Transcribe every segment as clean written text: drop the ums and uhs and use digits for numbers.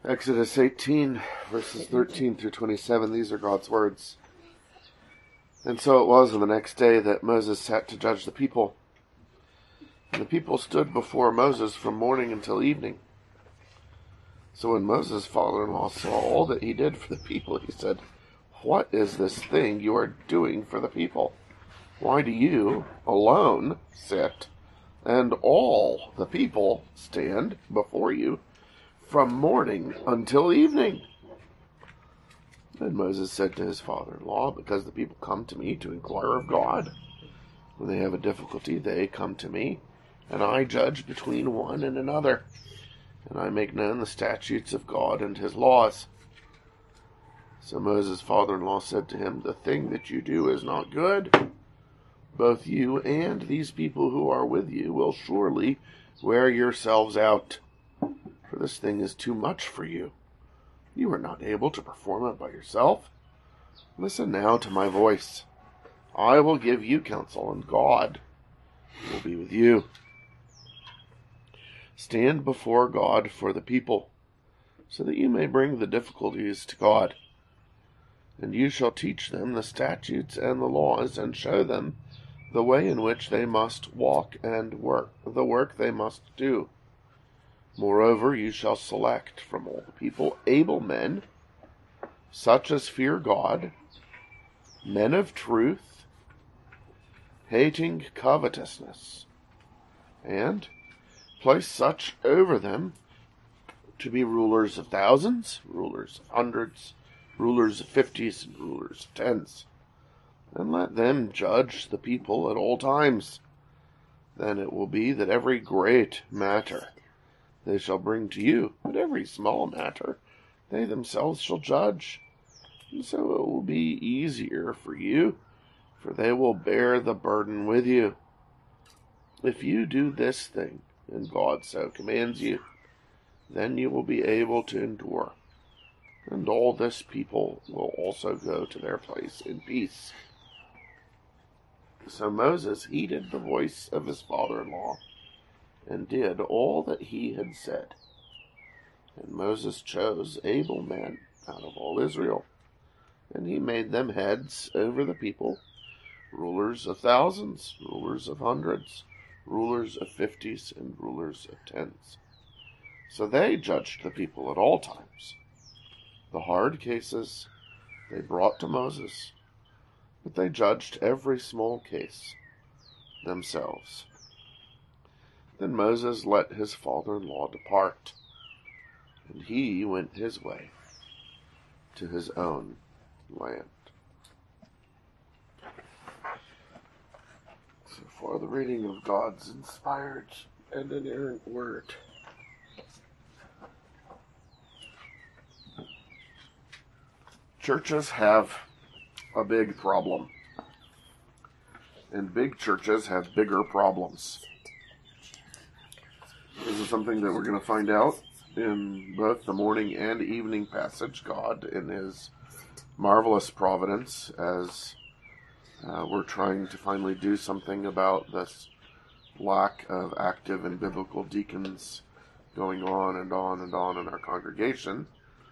Exodus 18, verses 13 through 27, these are God's words. And so it was on the next day that Moses sat to judge the people. And the people stood before Moses from morning until evening. So when Moses' father-in-law saw all that he did for the people, he said, "What is this thing you are doing for the people? Why do you alone sit, and all the people stand before you from morning until evening?" Then Moses said to his father-in-law, "Because the people come to me to inquire of God. When they have a difficulty, they come to me, and I judge between one and another, and I make known the statutes of God and his laws." So Moses' father-in-law said to him, "The thing that you do is not good. Both you and these people who are with you will surely wear yourselves out, for this thing is too much for you. You are not able to perform it by yourself. Listen now to my voice. I will give you counsel, and God will be with you. Stand before God for the people, so that you may bring the difficulties to God. And you shall teach them the statutes and the laws, and show them the way in which they must walk and the work they must do. Moreover, you shall select from all the people able men, such as fear God, men of truth, hating covetousness, and place such over them to be rulers of thousands, rulers of hundreds, rulers of fifties, and rulers of tens. And let them judge the people at all times. Then it will be that every great matter they shall bring to you, but every small matter they themselves shall judge. And so it will be easier for you, for they will bear the burden with you. If you do this thing, and God so commands you, then you will be able to endure, and all this people will also go to their place in peace." So Moses heeded the voice of his father-in-law, and did all that he had said. And Moses chose able men out of all Israel, and he made them heads over the people, rulers of thousands, rulers of hundreds, rulers of fifties, and rulers of tens. So they judged the people at all times. The hard cases they brought to Moses, but they judged every small case themselves. Then Moses let his father-in-law depart, and he went his way to his own land. So far, the reading of God's inspired and inerrant word. Churches have a big problem, and big churches have bigger problems. This is something that we're going to find out in both the morning and evening passage. God, in his marvelous providence, as we're trying to finally do something about this lack of active and biblical deacons going on and on and on in our congregation,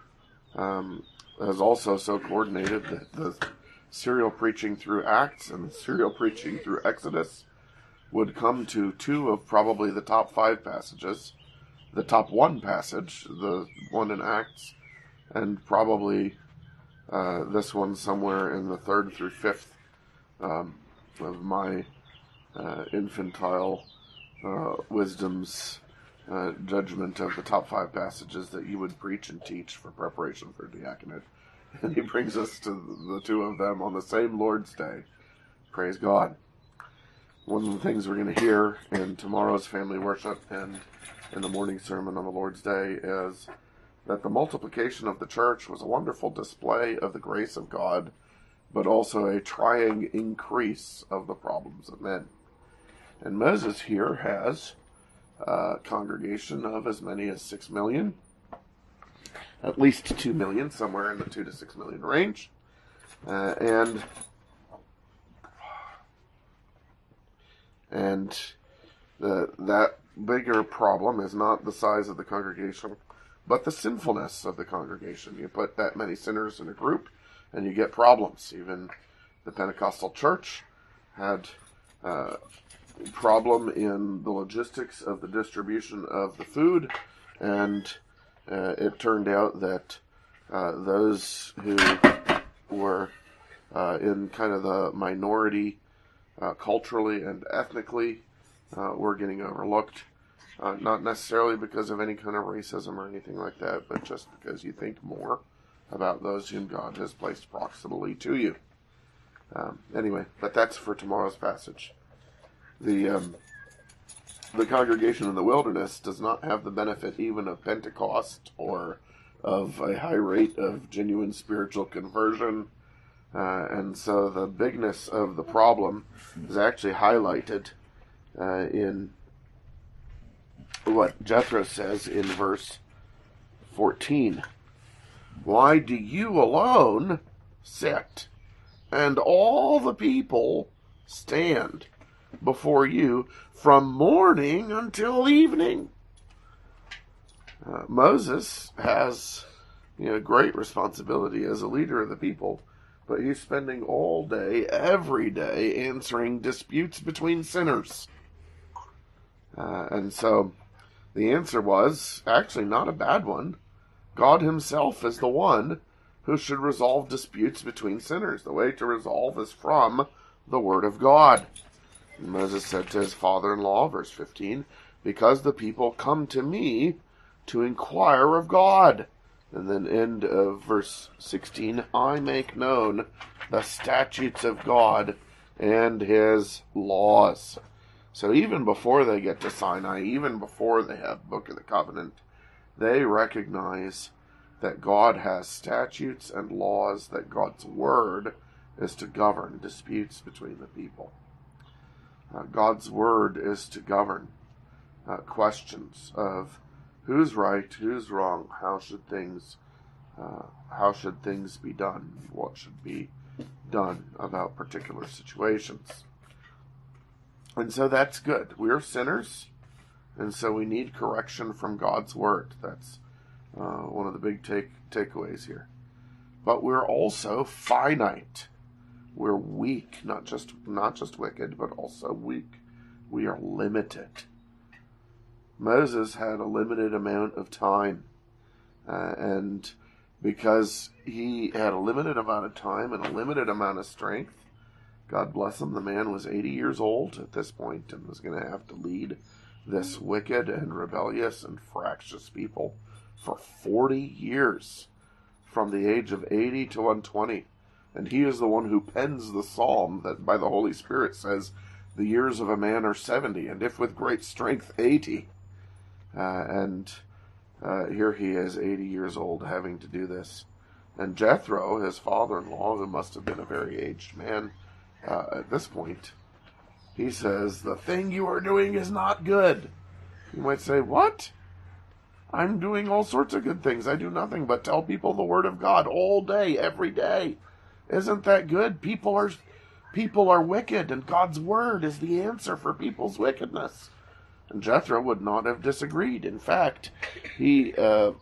has also so coordinated that the serial preaching through Acts and the serial preaching through Exodus would come to two of probably the top 5 passages, the top 1 passage, the one in Acts, and probably this one somewhere in the 3rd through 5th of my infantile wisdom's judgment of the top 5 passages that you would preach and teach for preparation for diaconate. And he brings us to the 2 of them on the same Lord's Day. Praise God. One of the things we're going to hear in tomorrow's family worship and in the morning sermon on the Lord's Day is that the multiplication of the church was a wonderful display of the grace of God, but also a trying increase of the problems of men. And Moses here has a congregation of as many as 6 million, at least 2 million, somewhere in the 2 to 6 million range, and that bigger problem is not the size of the congregation, but the sinfulness of the congregation. You put that many sinners in a group, and you get problems. Even the Pentecostal church had a problem in the logistics of the distribution of the food, and it turned out that those who were in kind of the minority culturally and ethnically were getting overlooked. Not necessarily because of any kind of racism or anything like that, but just because you think more about those whom God has placed proximally to you. Anyway, but that's for tomorrow's passage. The congregation in the wilderness does not have the benefit even of Pentecost or of a high rate of genuine spiritual conversion. And so the bigness of the problem is actually highlighted in what Jethro says in verse 14. Why do you alone sit, and all the people stand before you from morning until evening? Moses has great responsibility as a leader of the people, but he's spending all day, every day, answering disputes between sinners. And so the answer was actually not a bad one. God himself is the one who should resolve disputes between sinners. The way to resolve is from the Word of God. And Moses said to his father-in-law, verse 15, because the people come to me to inquire of God. And then end of verse 16, I make known the statutes of God and his laws. So even before they get to Sinai, even before they have the Book of the Covenant, they recognize that God has statutes and laws, that God's word is to govern disputes between the people. God's word is to govern questions of who's right, who's wrong, how should things be done, what should be done about particular situations. And so that's good. We're sinners, and so we need correction from God's word. That's one of the big takeaways here. But we're also finite. We're weak, not just wicked, but also weak. We are limited. Moses had a limited amount of time, and because he had a limited amount of time and a limited amount of strength, God bless him, the man was 80 years old at this point and was going to have to lead this wicked and rebellious and fractious people for 40 years, from the age of 80 to 120. And he is the one who pens the psalm that by the Holy Spirit says, the years of a man are 70, and if with great strength, 80. Here he is, 80 years old, having to do this. And Jethro, his father-in-law, who must have been a very aged man at this point, he says, the thing you are doing is not good. You might say, what? I'm doing all sorts of good things. I do nothing but tell people the word of God all day, every day. Isn't that good? People are wicked, and God's word is the answer for people's wickedness. And Jethro would not have disagreed. In fact, he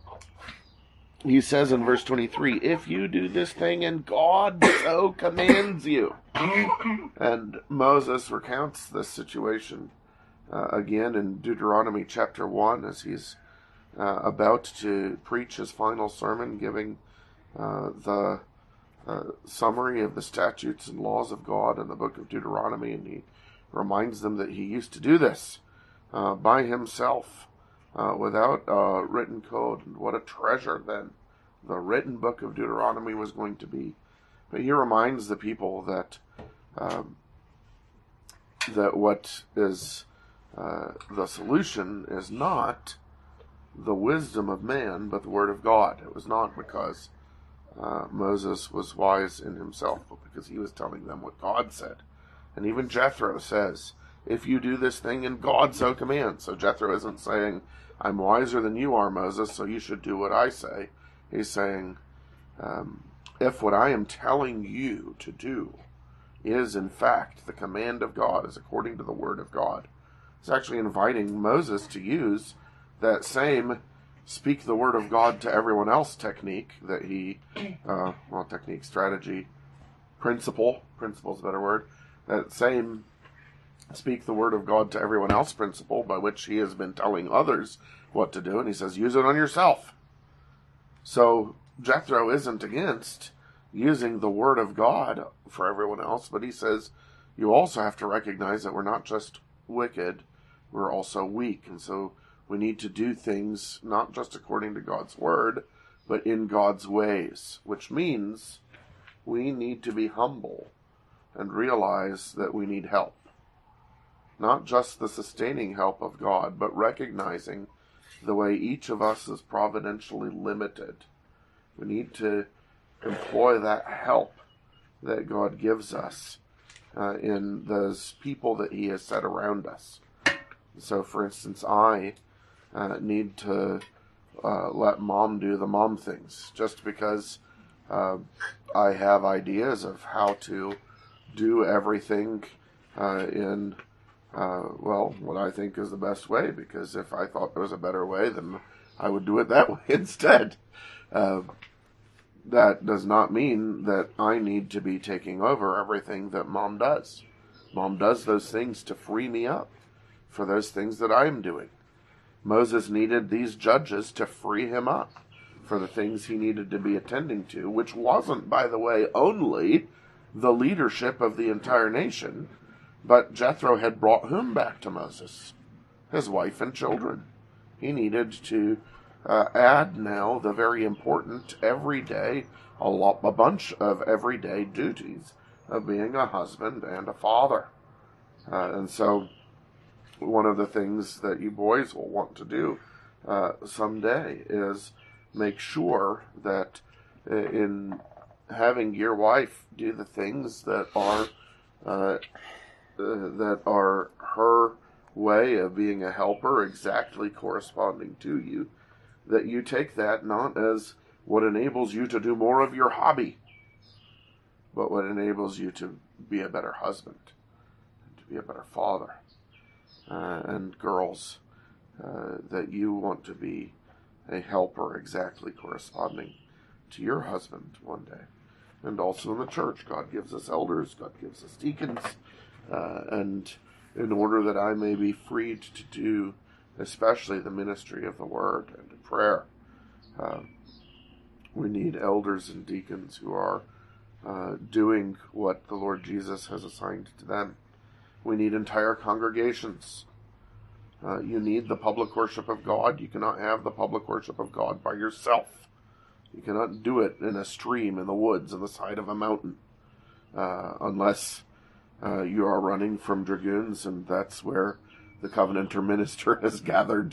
says in verse 23, if you do this thing and God so commands you. And Moses recounts this situation again in Deuteronomy chapter 1 as he's about to preach his final sermon, giving the summary of the statutes and laws of God in the book of Deuteronomy. And he reminds them that he used to do this by himself, without a written code. And what a treasure then the written book of Deuteronomy was going to be. But he reminds the people that what is the solution is not the wisdom of man, but the word of God. It was not because Moses was wise in himself, but because he was telling them what God said. And even Jethro says, if you do this thing and God so commands. So Jethro isn't saying, I'm wiser than you are, Moses, so you should do what I say. He's saying, if what I am telling you to do is in fact the command of God, is according to the word of God, it's actually inviting Moses to use that same speak the word of God to everyone else technique that strategy, principle's a better word, that same speak the word of God to everyone else principle by which he has been telling others what to do, and he says, use it on yourself. So Jethro isn't against using the word of God for everyone else, but he says, you also have to recognize that we're not just wicked, we're also weak, and so we need to do things not just according to God's word, but in God's ways, which means we need to be humble and realize that we need help. Not just the sustaining help of God, but recognizing the way each of us is providentially limited. We need to employ that help that God gives us in those people that he has set around us. So, for instance, I need to let Mom do the mom things, just because I have ideas of how to do everything in what I think is the best way, because if I thought there was a better way, then I would do it that way instead. That does not mean that I need to be taking over everything that Mom does. Mom does those things to free me up for those things that I'm doing. Moses needed these judges to free him up for the things he needed to be attending to, which wasn't, by the way, only the leadership of the entire nation, but Jethro had brought whom back to Moses? His wife and children. He needed to add now the very important everyday, a bunch of everyday duties of being a husband and a father. And so one of the things that you boys will want to do someday is make sure that in having your wife do the things that are her way of being a helper, exactly corresponding to you, that you take that not as what enables you to do more of your hobby, but what enables you to be a better husband, to be a better father. And girls, that you want to be a helper exactly corresponding to your husband one day. And also in the church, God gives us elders, God gives us deacons, and in order that I may be freed to do especially the ministry of the word and prayer, we need elders and deacons who are doing what the Lord Jesus has assigned to them. We need entire congregations. You need the public worship of God. You cannot have the public worship of God by yourself. You cannot do it in a stream, in the woods, on the side of a mountain, unless you are running from dragoons, and that's where the Covenanter minister has gathered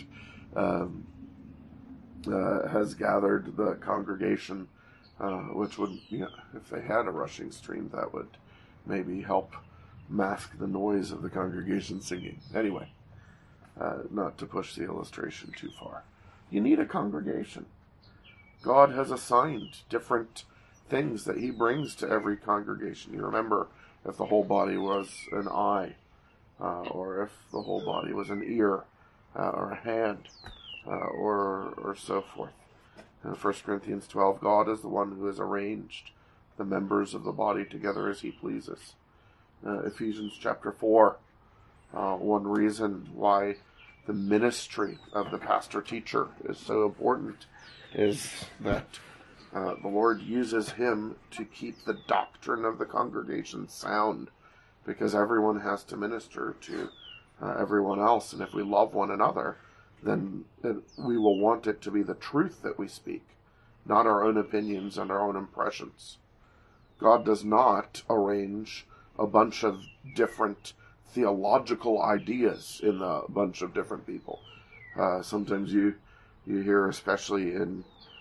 the congregation, which would, if they had a rushing stream, that would maybe help mask the noise of the congregation singing. Anyway, not to push the illustration too far. You need a congregation. God has assigned different things that he brings to every congregation. You remember, if the whole body was an eye, or if the whole body was an ear, or a hand, or so forth. In 1 Corinthians 12, God is the one who has arranged the members of the body together as he pleases. Ephesians chapter 4, one reason why the ministry of the pastor-teacher is so important is that the Lord uses him to keep the doctrine of the congregation sound, because everyone has to minister to everyone else, and if we love one another, then we will want it to be the truth that we speak, not our own opinions and our own impressions. God does not arrange a bunch of different theological ideas in a bunch of different people. Sometimes you hear, especially in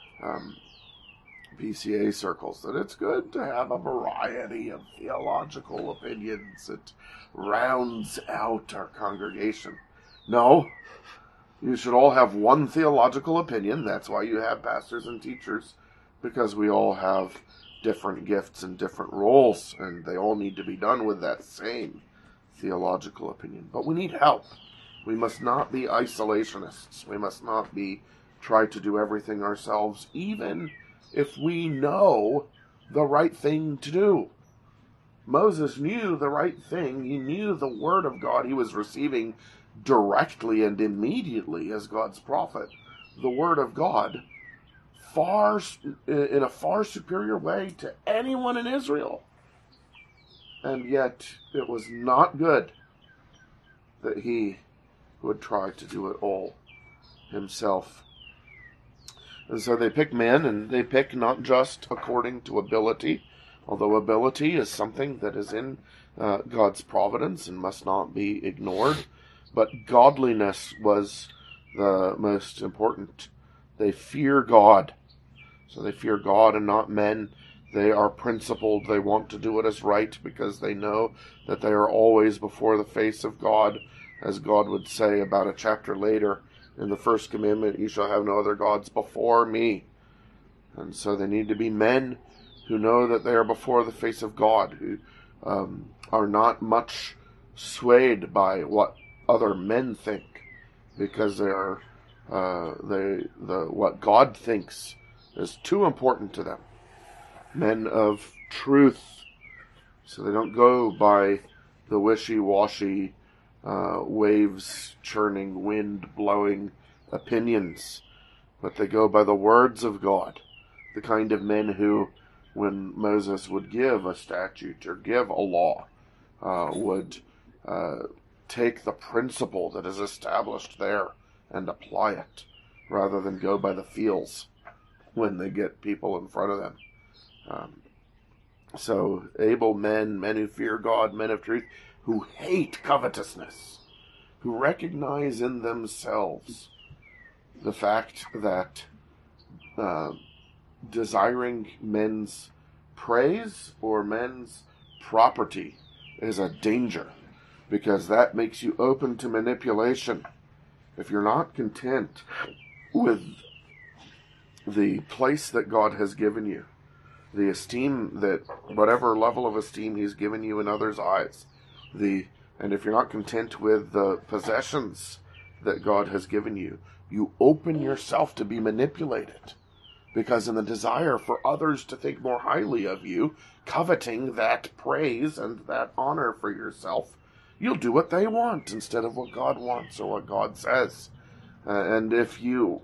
PCA circles, that it's good to have a variety of theological opinions. It rounds out our congregation. No, you should all have one theological opinion. That's why you have pastors and teachers, because we all have different gifts and different roles, and they all need to be done with that same theological opinion. But we need help. We must not be isolationists. We must not be try to do everything ourselves, even if we know the right thing to do. Moses knew the right thing. He knew the word of God he was receiving directly and immediately as God's prophet. The word of God in a far superior way to anyone in Israel. And yet it was not good that he would try to do it all himself. And so they pick men, and they pick not just according to ability, although ability is something that is in God's providence and must not be ignored, but godliness was the most important. They fear God. So they fear God and not men. They are principled. They want to do what is right because they know that they are always before the face of God, as God would say about a chapter later in the first commandment, "You shall have no other gods before me." And so they need to be men who know that they are before the face of God, who are not much swayed by what other men think, because they are what God thinks is too important to them. Men of truth, so they don't go by the wishy-washy, waves churning, wind blowing opinions, but they go by the words of God. The kind of men who, when Moses would give a statute or give a law, would take the principle that is established there and apply it, rather than go by the feels when they get people in front of them. So able men who fear God, men of truth, who hate covetousness, who recognize in themselves the fact that desiring men's praise or men's property is a danger, because that makes you open to manipulation. If you're not content with the place that God has given you, the esteem that, whatever level of esteem he's given you in others' eyes, and if you're not content with the possessions that God has given you, you open yourself to be manipulated. Because in the desire for others to think more highly of you, coveting that praise and that honor for yourself, you'll do what they want instead of what God wants or what God says. And if you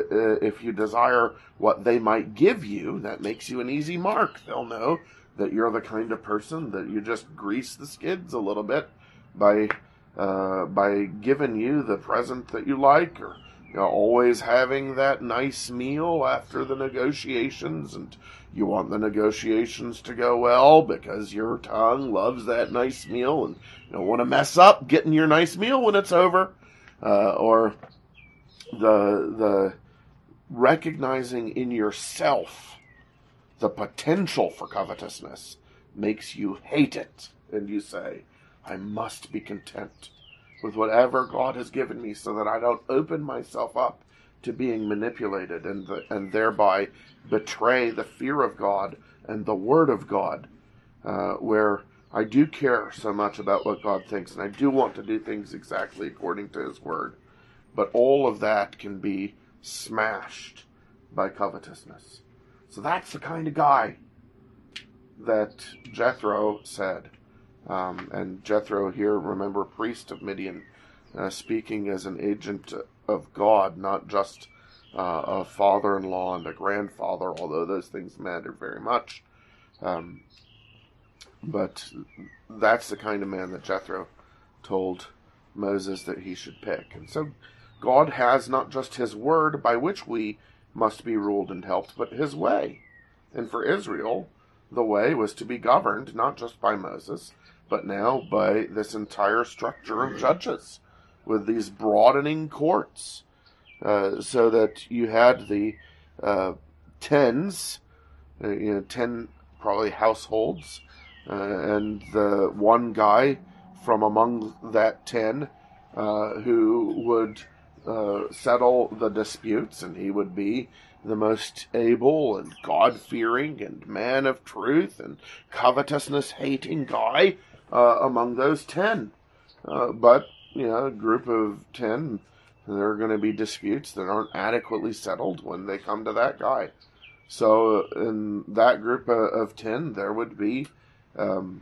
desire what they might give you, that makes you an easy mark. They'll know that you're the kind of person that you just grease the skids a little bit by giving you the present that you like, or always having that nice meal after the negotiations, and you want the negotiations to go well because your tongue loves that nice meal, and you don't want to mess up getting your nice meal when it's over, or the recognizing in yourself the potential for covetousness makes you hate it, and you say, I must be content with whatever God has given me so that I don't open myself up to being manipulated and thereby betray the fear of God and the Word of God, where I do care so much about what God thinks, and I do want to do things exactly according to His Word. But all of that can be smashed by covetousness. So that's the kind of guy that Jethro said. And Jethro here, remember, priest of Midian, speaking as an agent of God, not just a father-in-law and a grandfather, although those things matter very much. But that's the kind of man that Jethro told Moses that he should pick. And so God has not just His word by which we must be ruled and helped, but His way. And for Israel, the way was to be governed not just by Moses, but now by this entire structure of judges, with these broadening courts, so that you had the tens, 10 probably households, and the one guy from among that 10 who would settle the disputes, and he would be the most able and God-fearing and man of truth and covetousness-hating guy among those 10. But, a group of 10 There are going to be disputes that aren't adequately settled when they come to that guy. So in that group of 10, there would be 5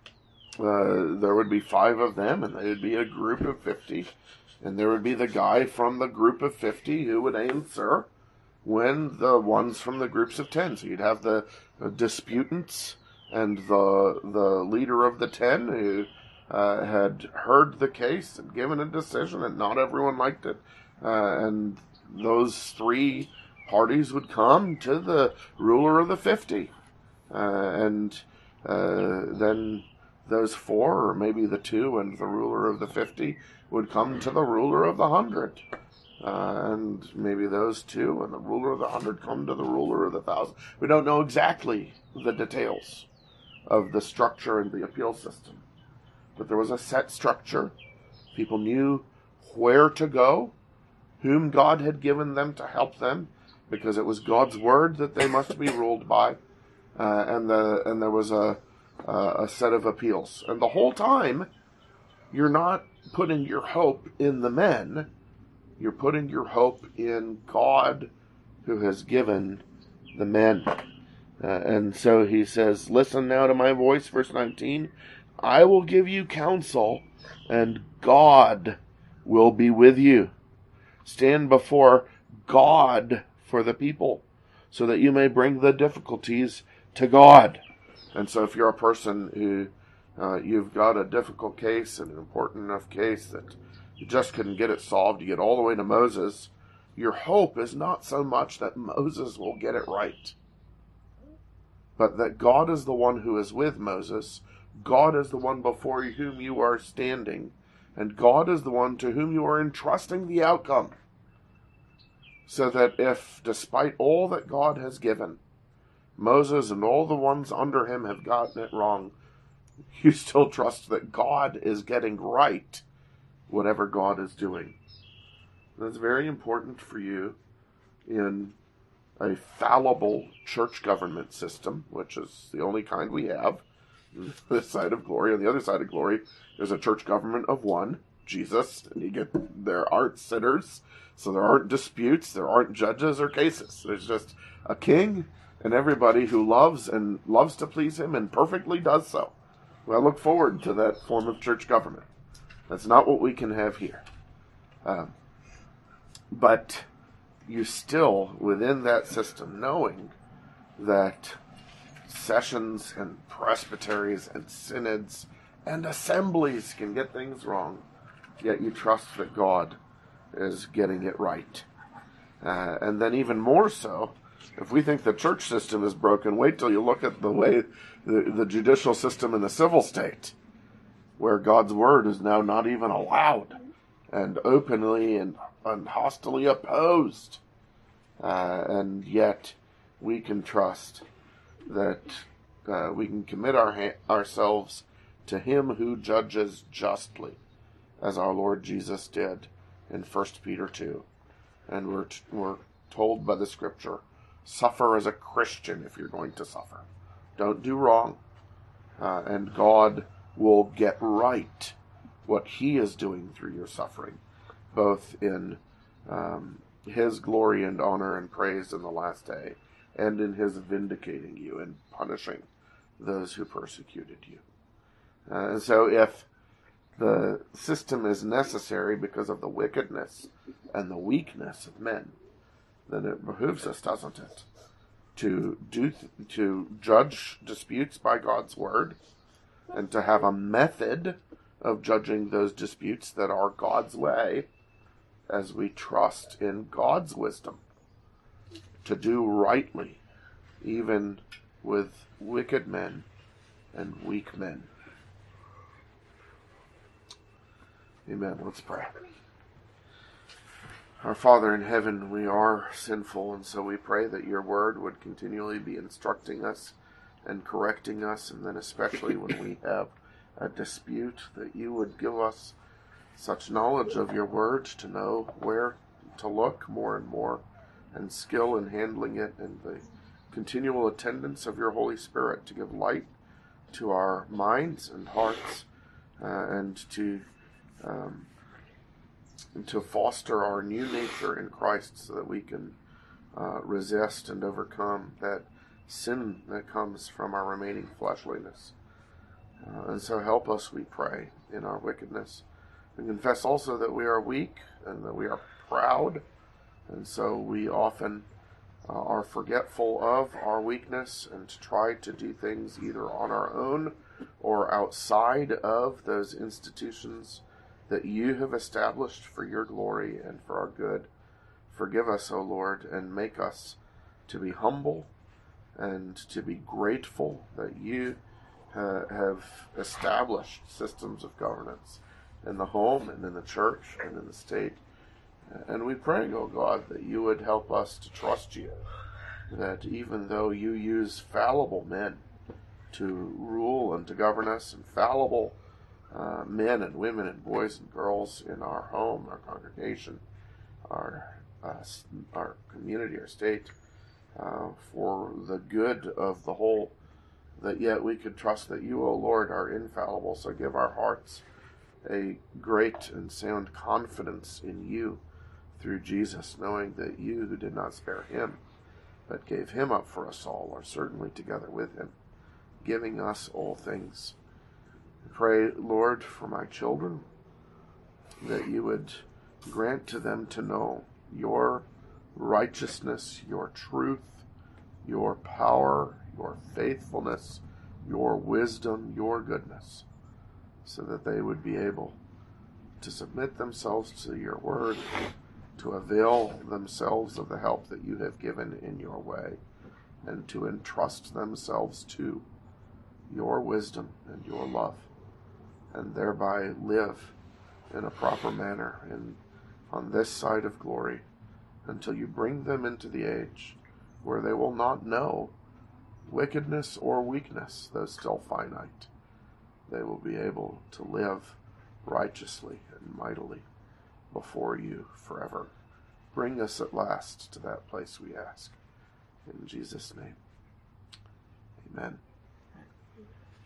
of them, and they would be a group of 50. And there would be the guy from the group of 50 who would answer when the ones from the groups of 10. So you'd have the disputants and the leader of the 10 who had heard the case and given a decision, and not everyone liked it. And those 3 parties would come to the ruler of the 50. And then those 4, or maybe the 2 and the ruler of the 50, would come to the ruler of the 100. And maybe those 2 and the ruler of the 100 come to the ruler of the 1,000. We don't know exactly the details of the structure and the appeal system. But there was a set structure. People knew where to go, whom God had given them to help them, because it was God's word that they must be ruled by. And there was a set of appeals. And the whole time, you're not putting your hope in the men. You're putting your hope in God, who has given the men. And so he says, listen now to my voice, verse 19. I will give you counsel, and God will be with you. Stand before God for the people, so that you may bring the difficulties to God. And so if you're a person who you've got a difficult case, an important enough case that you just couldn't get it solved, you get all the way to Moses, your hope is not so much that Moses will get it right, but that God is the one who is with Moses. God is the one before whom you are standing, and God is the one to whom you are entrusting the outcome. So that if, despite all that God has given, Moses and all the ones under him have gotten it wrong, you still trust that God is getting right whatever God is doing. That's very important for you in a fallible church government system, which is the only kind we have. This side of glory. On the other side of glory, there's a church government of one, Jesus, and there aren't sinners, so there aren't disputes, there aren't judges or cases. There's just a king and everybody who loves to please him and perfectly does so. Well, I look forward to that form of church government. That's not what we can have here. But you still, within that system, knowing that sessions and presbyteries and synods and assemblies can get things wrong, yet you trust that God is getting it right. And then even more so, if we think the church system is broken, wait till you look at the way the judicial system in the civil state, where God's word is now not even allowed and openly and hostily opposed. And yet we can trust that we can commit ourselves to him who judges justly, as our Lord Jesus did in 1 Peter 2. And we're told by the scripture, suffer as a Christian if you're going to suffer. Don't do wrong, and God will get right what he is doing through your suffering, both in his glory and honor and praise in the last day, and in his vindicating you and punishing those who persecuted you. And so if the system is necessary because of the wickedness and the weakness of men, then it behooves us, doesn't it, to judge disputes by God's word, and to have a method of judging those disputes that are God's way, as we trust in God's wisdom to do rightly, even with wicked men and weak men. Amen. Let's pray. Our Father in heaven, we are sinful, and so we pray that your word would continually be instructing us and correcting us, and then especially when we have a dispute, that you would give us such knowledge of your word to know where to look more and more, and skill in handling it, and the continual attendance of your Holy Spirit to give light to our minds and hearts, and to and to foster our new nature in Christ so that we can resist and overcome that sin that comes from our remaining fleshliness. And so help us, we pray, in our wickedness. We confess also that we are weak and that we are proud, and so we often are forgetful of our weakness and try to do things either on our own or outside of those institutions that you have established for your glory and for our good. Forgive us, O Lord, and make us to be humble and to be grateful that you have established systems of governance in the home and in the church and in the state. And we pray, O God, that you would help us to trust you, that even though you use fallible men to rule and to govern us, and fallible men and women and boys and girls in our home, our congregation, our community, our state, for the good of the whole, that yet we could trust that you, O Lord, are infallible. So give our hearts a great and sound confidence in you through Jesus, knowing that you who did not spare him, but gave him up for us all, are certainly together with him, giving us all things. I pray, Lord, for my children, that you would grant to them to know your righteousness, your truth, your power, your faithfulness, your wisdom, your goodness, so that they would be able to submit themselves to your word, to avail themselves of the help that you have given in your way, and to entrust themselves to your wisdom and your love, and thereby live in a proper manner on this side of glory until you bring them into the age where they will not know wickedness or weakness, though still finite. They will be able to live righteously and mightily before you forever. Bring us at last to that place, we ask. In Jesus' name, amen.